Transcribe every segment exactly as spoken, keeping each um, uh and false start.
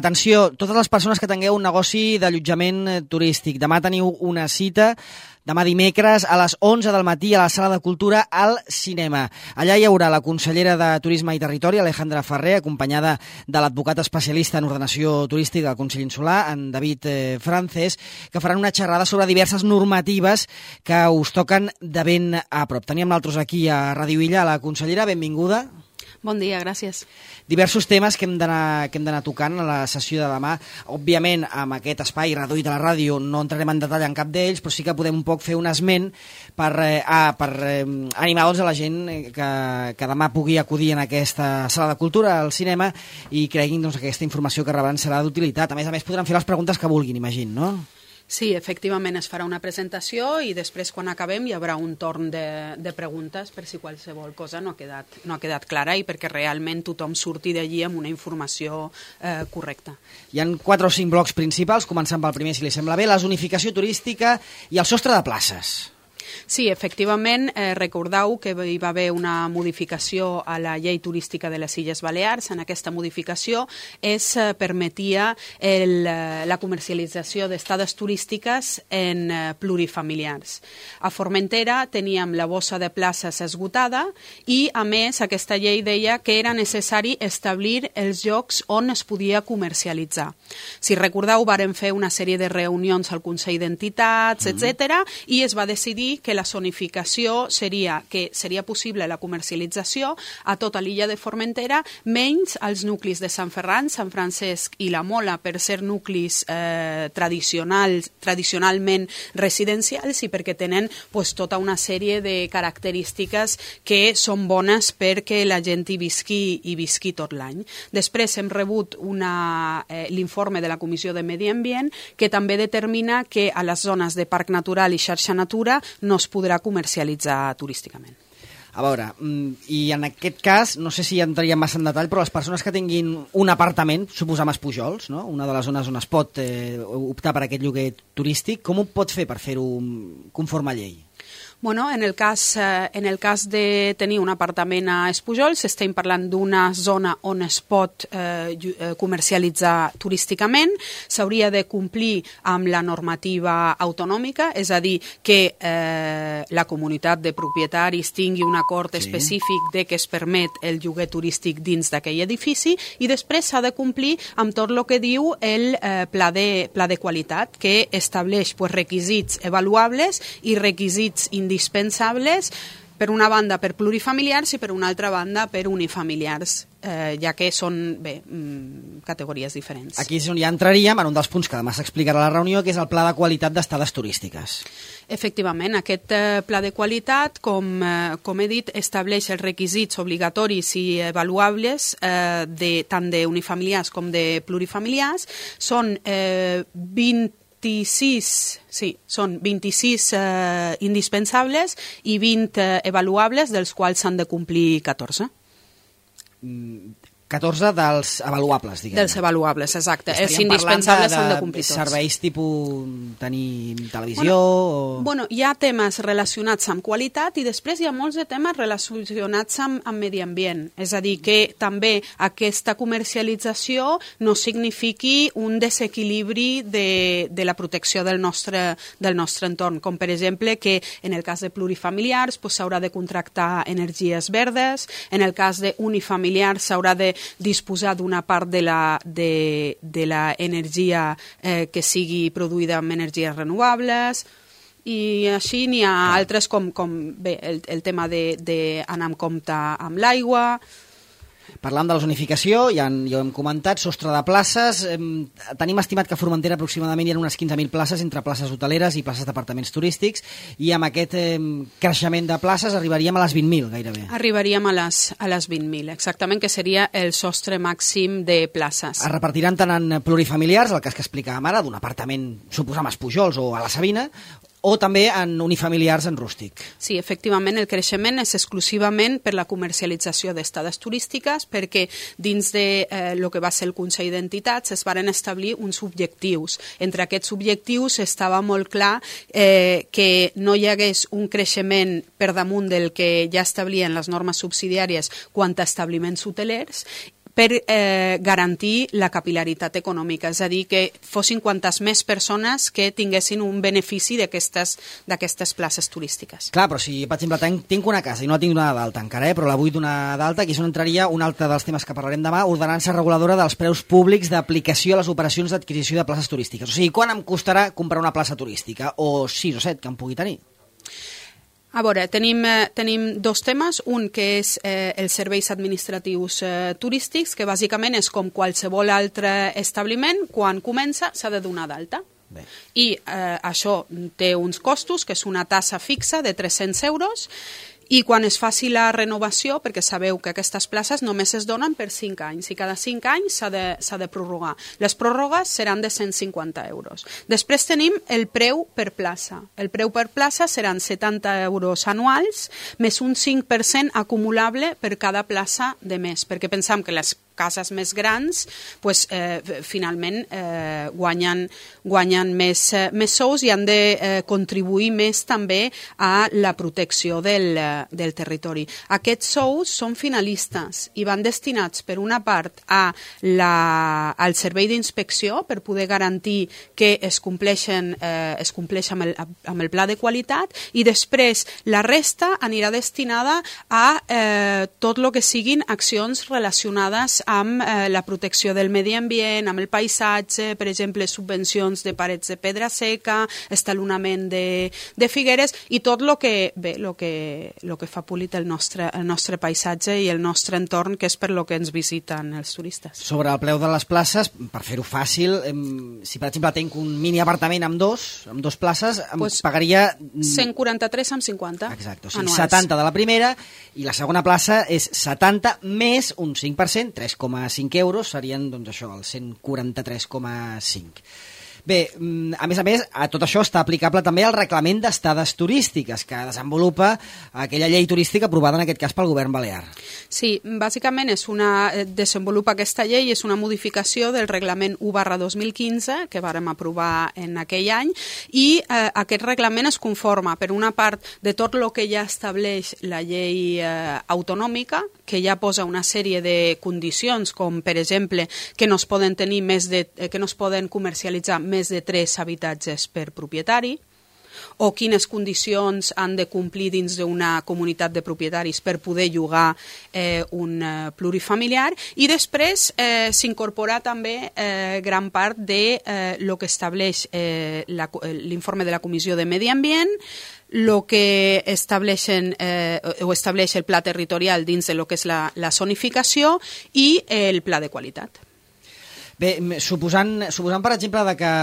Atenció, totes les persones que tingueu un negoci d'allotjament turístic, demà teniu una cita, demà dimecres a les onze del matí a la Sala de Cultura al Cinema. Allà hi haurà la consellera de Turisme i Territori, Alejandra Ferrer, acompanyada de l'advocat especialista en ordenació turística del Consell Insular, en David eh, Frances, que faran una xerrada sobre diverses normatives que us toquen de ben a prop. Teníem nosaltres aquí a Ràdio Illa, a la consellera, benvinguda. Bon dia, gràcies. Diversos temes que hem d'anar que hem d'anar tocant a la sessió de demà. Òbviament, amb aquest espai reduït a la ràdio no entrarem en detall en cap d'ells, però sí que podem un poc fer un esment per, eh, ah, per eh, animar doncs, a la gent que, que demà pugui acudir en aquesta sala de cultura, al cinema, i creguin doncs, que aquesta informació que rebran serà d'utilitat. A més a més, podran fer les preguntes que vulguin, imagino, no? Sí, efectivament es farà una presentació i després quan acabem hi haurà un torn de, de preguntes per si qualsevol cosa no ha quedat, no ha quedat clara i perquè realment tothom surti d'allí amb una informació eh, correcta. Hi ha quatre o cinc blocs principals, començant pel primer, si li sembla bé, la zonificació turística i el sostre de places. Sí, efectivament, eh, recordeu que hi va haver una modificació a la llei turística de les Illes Balears. En aquesta modificació es eh, permetia el, eh, la comercialització d'estades turístiques en eh, plurifamiliars. A Formentera teníem la bossa de places esgotada i, a més, aquesta llei deia que era necessari establir els llocs on es podia comercialitzar. Si recordeu, vàrem fer una sèrie de reunions al Consell d'Entitats, mm. etcètera, i es va decidir que la zonificació seria que seria possible la comercialització a tota l'illa de Formentera, menys als nuclis de Sant Ferran, Sant Francesc i la Mola, per ser nuclis eh, tradicionals, tradicionalment residencials i perquè tenen pues, tota una sèrie de característiques que són bones perquè la gent hi visqui, hi visqui tot l'any. Després hem rebut una, eh, l'informe de la Comissió de Medi Ambient que també determina que a les zones de Parc Natural i Xarxa Natura no es podrà comercialitzar turísticament. A veure, i en aquest cas, no sé si entraríem massa en detall, però les persones que tinguin un apartament, suposam a Pujols, no? Una de les zones on es pot eh, optar per aquest lloguer turístic, com ho pot fer per fer-ho conforme a llei? Bueno, en el cas, eh, en el cas de tenir un apartament a Espujols, estem parlant d'una zona on es pot eh, comercialitzar turísticament, s'hauria de complir amb la normativa autonòmica, és a dir, que eh, la comunitat de propietaris tingui un acord sí. específic de que es permet el lloguer turístic dins d'aquell edifici i després s'ha de complir amb tot el que diu el eh, pla, de, pla de qualitat, que estableix pues, requisits avaluables i requisits indispensables, per una banda per plurifamiliars i per una altra banda per unifamiliars, eh, ja que són bé, mm, categories diferents. Aquí és on ja entraríem en un dels punts que demà s'explicarà a la reunió, que és el pla de qualitat d'estades turístiques. Efectivament, aquest eh, pla de qualitat, com, eh, com he dit, estableix els requisits obligatoris i avaluables eh, de, tant d'unifamiliars com de plurifamiliars. Són eh, vint vint-i-sis, sí, són vint-i-sis eh, indispensables i vint eh, avaluables, dels quals s'han de complir catorze. Mm. catorze dels avaluables, diguem. Dels avaluables, exacte. Els indispensables s'han de complir tots. Serveis tipus tenir televisió? Bueno, o... bueno, hi ha temes relacionats amb qualitat i després hi ha molts de temes relacionats amb, amb medi ambient. És a dir, que també aquesta comercialització no signifiqui un desequilibri de, de la protecció del nostre, del nostre entorn, com per exemple que en el cas de plurifamiliars s'haurà pues, de contractar energies verdes, en el cas d'unifamiliars s'haurà de disposar d'una part de la, de, de la energia eh, que sigui produïda amb energies renovables i així n'hi ha ah. altres com, com bé, el, el tema d'anar amb compte amb l'aigua. Parlant de la zonificació, ja, ja ho hem comentat, sostre de places, eh, tenim estimat que a Formentera aproximadament hi ha unes quinze mil places entre places hoteleres i places d'apartaments turístics i amb aquest eh, creixement de places arribaríem a les vint mil gairebé. Arribaríem a les, a les vint mil, exactament, que seria el sostre màxim de places. Es repartiran tant en plurifamiliars, el cas que explicàvem ara, d'un apartament, suposam, a Pujols o a la Sabina, o també en unifamiliars en rústic. Sí, efectivament, el creixement és exclusivament per la comercialització d'estades turístiques perquè dins de eh, lo que va ser el Consell d'Entitats es varen establir uns objectius. Entre aquests objectius estava molt clar eh, que no hi hagués un creixement per damunt del que ja establien les normes subsidiàries quant a establiments hotelers, per eh, garantir la capilaritat econòmica, és a dir, que fossin quantes més persones que tinguessin un benefici d'aquestes places turístiques. Clar, però si, per exemple, tenc, tinc una casa i no la tinc donada d'alta encara, eh, però la vull donar d'alta, aquí és on entraria un altre dels temes que parlarem demà, ordenança reguladora dels preus públics d'aplicació a les operacions d'adquisició de places turístiques. O sigui, quan em costarà comprar una plaça turística? O sis o set que em pugui tenir? A veure, tenim, eh, tenim dos temes, un que és eh, els serveis administratius eh, turístics, que bàsicament és com qualsevol altre establiment, quan comença s'ha de donar d'alta. I eh, això té uns costos, que és una tassa fixa de tres-cents euros, i quan es faci la renovació, perquè sabeu que aquestes places només es donen per cinc anys, i cada cinc anys s'ha de, s'ha de prorrogar. Les pròrrogues seran de cent cinquanta euros. Després tenim el preu per plaça. El preu per plaça seran setanta euros anuals, més un cinc per cent acumulable per cada plaça de mes, perquè pensam que les cases més grans pues, eh, finalment eh, guanyen, guanyen més, eh, més sous i han de eh, contribuir més també a la protecció del, eh, del territori. Aquests sous són finalistes i van destinats per una part a la, al servei d'inspecció per poder garantir que es compleixen, eh, es compleix amb el, amb el pla de qualitat, i després la resta anirà destinada a eh, tot el que siguin accions relacionades amb eh, la protecció del medi ambient, amb el paisatge, per exemple, subvencions de parets de pedra seca, estalonament de, de figueres, i tot el que, bé, lo que, lo que fa polit el nostre, el nostre paisatge i el nostre entorn, que és per lo que ens visiten els turistes. Sobre el preu de les places, per fer-ho fàcil, em, si per exemple tenc un mini apartament amb dos, amb dos places, em pues, pagaria... cent quaranta-tres amb cinquanta. Exacte, o sigui, anuals. setanta de la primera, i la segona plaça és setanta més un cinc per cent, tres coma cinc euros, serien doncs això, el cent quaranta-tres coma cinc. Bé, a més a més, a tot això està aplicable també al reglament d'estades turístiques que desenvolupa aquella llei turística aprovada en aquest cas pel govern balear. Sí, bàsicament és una, desenvolupa aquesta llei, és una modificació del reglament u barra dos mil quinze que vàrem aprovar en aquell any, i eh, aquest reglament es conforma per una part de tot el que ja estableix la llei eh, autonòmica, que ja posa una sèrie de condicions, com per exemple que no es poden tenir més de, que no es poden comercialitzar més de tres habitatges per propietari, o quines condicions han de complir dins d'una comunitat de propietaris per poder llogar eh, un eh, plurifamiliar, i després eh, s'incorpora també eh, gran part de eh, lo que estableix eh, l'informe de la Comissió de Medi Ambient, lo que estableixen, eh, o estableix el pla territorial dins de lo que és la, la zonificació i el pla de qualitat. Bé, suposant, suposant per exemple, de que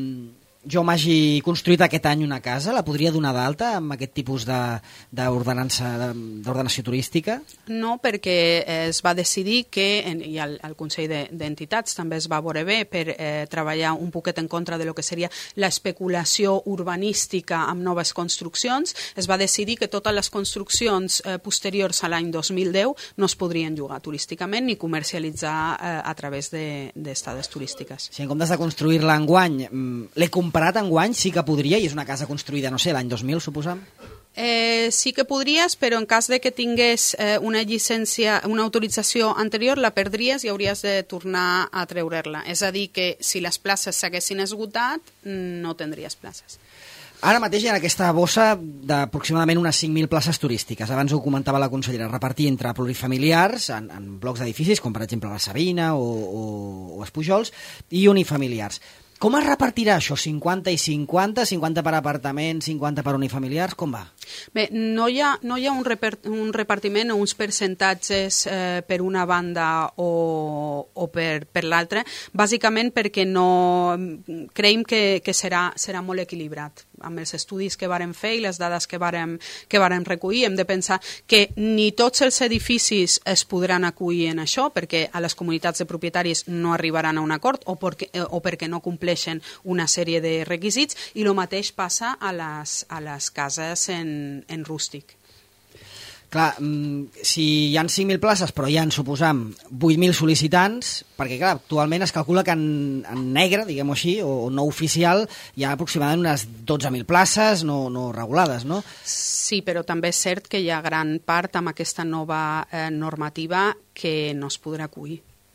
jo m'hagi construït aquest any una casa, la podria donar d'alta amb aquest tipus d'ordenança, d'ordenació turística? No, perquè es va decidir que, i el, el Consell d'Entitats també es va veure bé per eh, treballar un poquet en contra de lo que seria l'especulació urbanística amb noves construccions, es va decidir que totes les construccions eh, posteriors a l'any dos mil deu no es podrien llogar turísticament ni comercialitzar eh, a través d'estades turístiques. Si en comptes de construir-la enguany, l'he comparat enguany, sí que podria, i és una casa construïda, no sé, l'any dos mil, suposam? Eh, sí que podries, però en cas de que tingués eh, una llicència, una autorització anterior, la perdries i hauries de tornar a treure-la. És a dir, que si les places s'haguessin esgotat, no tindries places. Ara mateix hi ha aquesta bossa d'aproximadament unes cinc mil places turístiques. Abans ho comentava la consellera, repartir entre plurifamiliars, en, en blocs d'edificis, com per exemple la Sabina o, o, o els Pujols, i unifamiliars. Com es repartirà això? cinquanta i cinquanta? cinquanta per apartament, cinquanta per unifamiliars? Com va? Bé, no hi ha, no hi ha un, reper, un repartiment o uns percentatges eh, per una banda o, o per, per l'altra, bàsicament perquè no creiem que, que serà, serà molt equilibrat. Amb els estudis que vàrem fer i les dades que vàrem, que vàrem recollir, hem de pensar que ni tots els edificis es podran acollir en això, perquè a les comunitats de propietaris no arribaran a un acord o perquè, o perquè no compleixen una sèrie de requisits, i el mateix passa a les, a les cases en, en rústic. Clar, si hi ha cinc mil places, però hi ha, suposam, vuit mil sol·licitants, perquè clar, actualment es calcula que en, en negre, diguem-ho així, o no oficial, hi ha aproximadament unes dotze mil places no, no regulades, no? Sí, però també és cert que hi ha gran part amb aquesta nova eh, normativa que no es podrà acollir.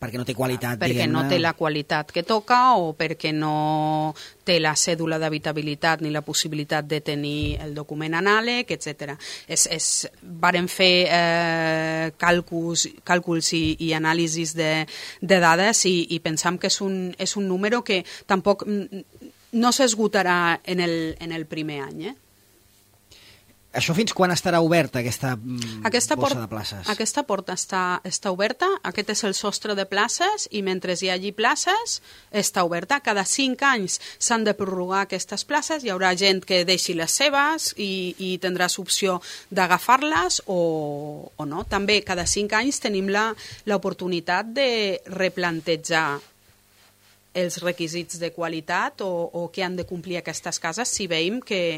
perquè no té qualitat, perquè no té la qualitat que toca o perquè no té la cèdula d'habitabilitat ni la possibilitat de tenir el document anàleg, etcètera. És, és, varen fer eh, càlculs, càlculs i, i anàlisis de, de dades i, i pensam que és un, és un número que tampoc no s'esgotarà en el, en el primer any, eh? Això fins quan estarà oberta, aquesta, aquesta bossa porta, de places? Aquesta porta està, està oberta, aquest és el sostre de places i mentre hi hagi places està oberta. Cada cinc anys s'han de prorrogar aquestes places, hi haurà gent que deixi les seves i, i tindràs opció d'agafar-les o, o no. També cada cinc anys tenim l'oportunitat de replantejar els requisits de qualitat o, o que han de complir aquestes cases si veiem que,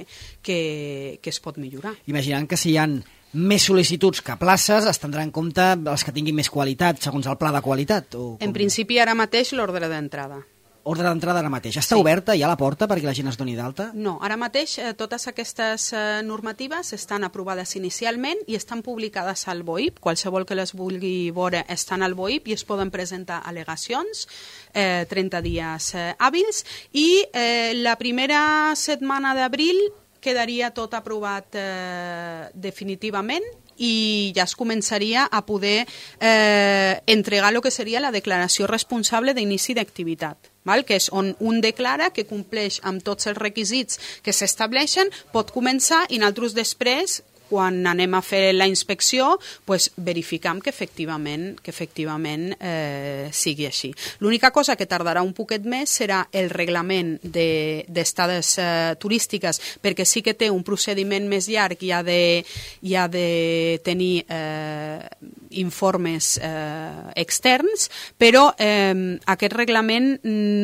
que, que es pot millorar. Imaginant que si hi ha més sol·licituds que places, es tindrà en compte els que tinguin més qualitat, segons el pla de qualitat? O com... En principi, ara mateix, l'ordre d'entrada. Ordre d'entrada ara mateix. Està sí. oberta ja la porta perquè la gent es doni d'alta? No, ara mateix eh, totes aquestes eh, normatives estan aprovades inicialment i estan publicades al B O I P. Qualsevol que les vulgui veure estan al B O I P i es poden presentar al·legacions, eh, trenta dies eh, hàbils, i eh, la primera setmana d'abril quedaria tot aprovat eh, definitivament i ja es començaria a poder eh, entregar el que seria la declaració responsable d'inici d'activitat, que és on un declara que compleix amb tots els requisits que s'estableixen, pot començar i nosaltres després, quan anem a fer la inspecció, pues, verificam que efectivament, que efectivament eh, sigui així. L'única cosa que tardarà un poquet més serà el reglament d'estades de, eh, turístiques, perquè sí que té un procediment més llarg i ha de, i ha de tenir eh, informes eh, externs, però eh, aquest reglament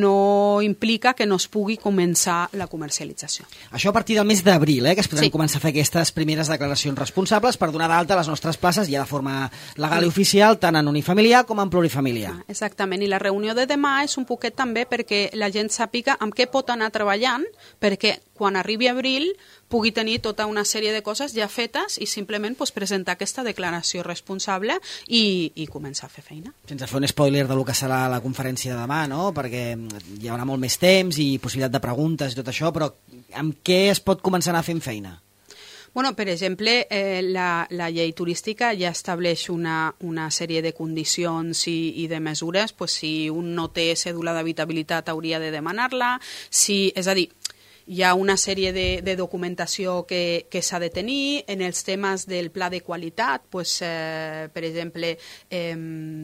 no implica que no es pugui començar la comercialització. Això a partir del mes d'abril, eh, que es podran sí. començar a fer aquestes primeres declaracions responsables per donar d'alta les nostres places ja de forma legal i oficial, tant en unifamiliar com en plurifamiliar. Ah, exactament, i la reunió de demà és un poquet també perquè la gent sàpiga amb què pot anar treballant, perquè quan arribi abril pugui tenir tota una sèrie de coses ja fetes i simplement pues, presentar aquesta declaració responsable i, i començar a fer feina. Sense fer un spoiler del que serà la conferència de demà, no? Perquè hi haurà molt més temps i possibilitat de preguntes i tot això, però amb què es pot començar a anar fent feina? Bueno, per exemple, eh, la, la llei turística ja estableix una, una sèrie de condicions i, i de mesures, pues, si un no té cèdula d'habitabilitat hauria de demanar-la, si, és a dir, hi ha una sèrie de, de documentació que, que s'ha de tenir. En els temes del pla de qualitat, pues, eh, per exemple, eh,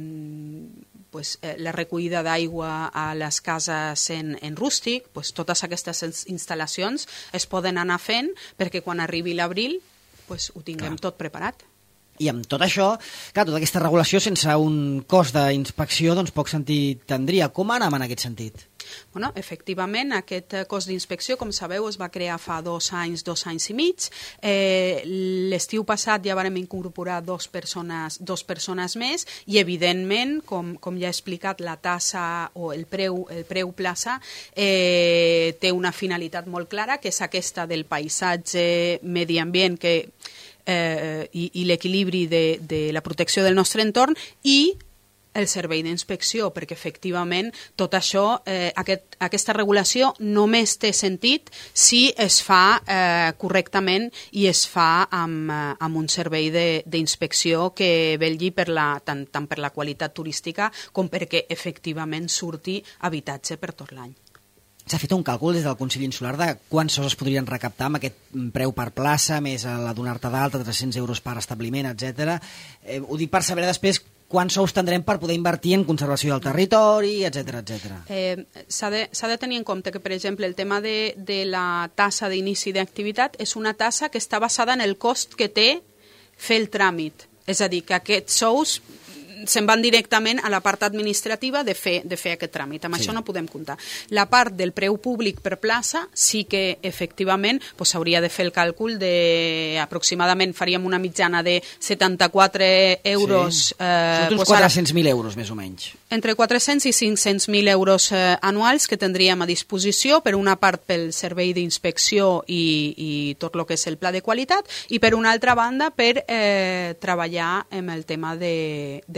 pues, eh, la recollida d'aigua a les cases en, en rústic, pues, totes aquestes instal·lacions es poden anar fent perquè quan arribi l'abril pues, ho tinguem clar. Tot preparat. I amb tot això, clar, tota aquesta regulació sense un cost d'inspecció, doncs poc sentit tindria. Com anem en aquest sentit? Bueno, efectivament, aquest cost d'inspecció, com sabeu, es va crear fa dos anys, dos anys i mig. Eh, L'estiu passat ja vam incorporar dos persones, dos persones més i, evidentment, com, com ja he explicat, la tassa o el preu, el preu plaça eh, té una finalitat molt clara, que és aquesta del paisatge, medi ambient que, eh, i, i l'equilibri de, de la protecció del nostre entorn i el servei d'inspecció, perquè efectivament tot això, eh, aquest, aquesta regulació només té sentit si es fa eh, correctament i es fa amb, eh, amb un servei d'inspecció que vetlli per la, tant, tant per la qualitat turística com perquè efectivament surti habitatge per tot l'any. S'ha fet un càlcul des del Consell Insular de quants sous es podrien recaptar amb aquest preu per plaça, més la donar-te d'alta, tres-cents euros per establiment, etcètera. Eh, ho dic per saber després quants sous tindrem per poder invertir en conservació del territori, etcètera, etcètera. Eh, S'ha de, s'ha de tenir en compte que, per exemple, el tema de, de la tassa d'inici d'activitat és una tassa que està basada en el cost que té fer el tràmit. És a dir, que aquests sous se'n van directament a la part administrativa de fer, de fer aquest tràmit. Amb sí. Això no podem comptar. La part del preu públic per plaça sí que, efectivament, s'hauria pues, de fer el càlcul de, aproximadament, faríem una mitjana de setanta-quatre euros. Sí. Eh, Són uns pues, quatre-cents mil euros, més o menys. Entre quatre-cents i cinc-cents mil euros eh, anuals que tindríem a disposició, per una part pel servei d'inspecció i, i tot el que és el pla de qualitat, i per una altra banda per eh, treballar amb el tema de, de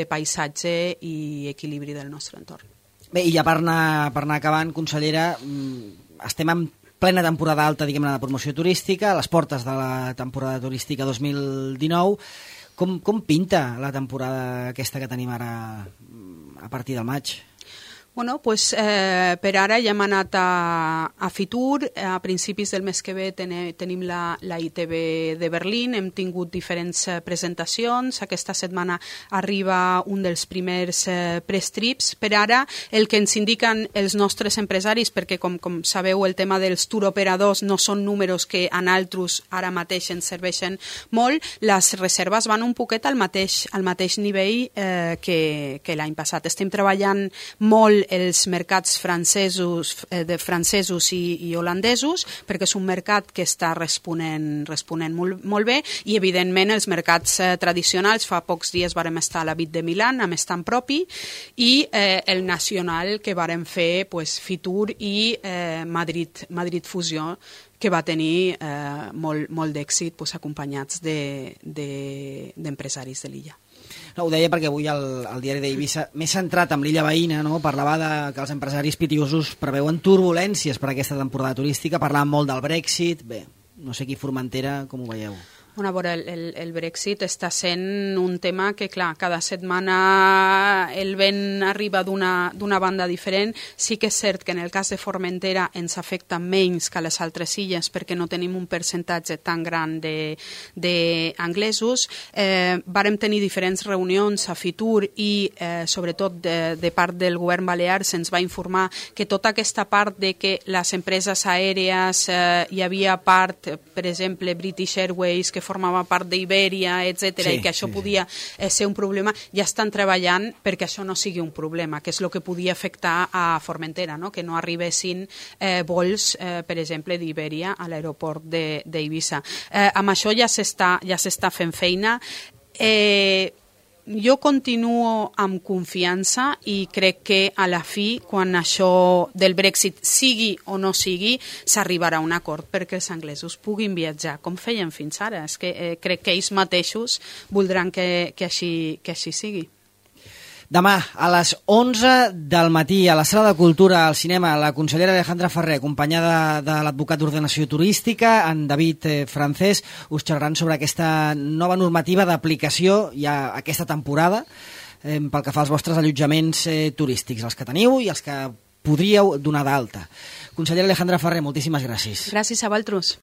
paisatge i equilibri del nostre entorn. Bé, i ja per anar, per anar acabant, consellera, estem en plena temporada alta, diguem-ne, de promoció turística, a les portes de la temporada turística dos mil dinou. Com, com pinta la temporada aquesta que tenim ara a partir del maig? Bueno, pues, eh, per ara ja hem anat a, a Fitur, a principis del mes que ve ten, tenim la, la I T B de Berlín, hem tingut diferents eh, presentacions, aquesta setmana arriba un dels primers eh, prestrips. Per ara el que ens indiquen els nostres empresaris, perquè com, com sabeu el tema dels tour operadors no són números que a altres ara mateix ens serveixen molt, les reserves van un poquet al mateix, al mateix nivell eh, que, que l'any passat. Estem treballant molt els mercats francesos, eh, de francesos i, i holandesos, perquè és un mercat que està responent, responent molt, molt bé, i evidentment els mercats eh, tradicionals. Fa pocs dies vàrem estar a la Bit de Milán amb estant propi, i eh, el nacional que vàrem fer pues, Fitur i eh, Madrid, Madrid Fusió, que va tenir eh, molt, molt d'èxit pues, acompanyats d'empresaris de, de, de l'illa. No, ho deia perquè avui el, el diari d'Eivissa, més centrat en l'illa veïna, no? Parlava de que els empresaris pitiosos preveuen turbulències per aquesta temporada turística, parlaven molt del Brexit. Bé, no sé aquí Formentera, com ho veieu? Bueno, a veure, el, el, el Brexit està sent un tema que, clar, cada setmana el vent arriba d'una banda diferent. Sí que és cert que en el cas de Formentera ens afecta menys que a les altres illes perquè no tenim un percentatge tan gran d'anglesos. Eh, vàrem tenir diferents reunions a Fitur i, eh, sobretot, de, de part del govern balear se'ns va informar que tota aquesta part de que les empreses aèries, eh, hi havia part, per exemple, British Airways, que formava part d'Iberia, etcètera, sí, i que això sí, podia eh, ser un problema, ja estan treballant perquè això no sigui un problema, que és el que podia afectar a Formentera, no? Que no arribessin eh, vols, eh, per exemple, d'Iberia a l'aeroport d'Eivissa. Eh, amb això ja s'està ja s'està fent feina. Eh, Jo continuo amb confiança i crec que a la fi, quan això del Brexit sigui o no sigui, s'arribarà a un acord perquè els anglesos puguin viatjar com feien fins ara. És que eh, crec que ells mateixos voldran que, que, així, que així sigui. Demà, a les onze del matí, a la Sala de Cultura, al cinema, la consellera Alejandra Ferrer, acompanyada de l'advocat d'ordenació turística, en David eh, Francés, us xerraran sobre aquesta nova normativa d'aplicació ja aquesta temporada eh, pel que fa als vostres allotjaments eh, turístics, els que teniu i els que podríeu donar d'alta. Consellera Alejandra Ferrer, moltíssimes gràcies. Gràcies a vosaltres.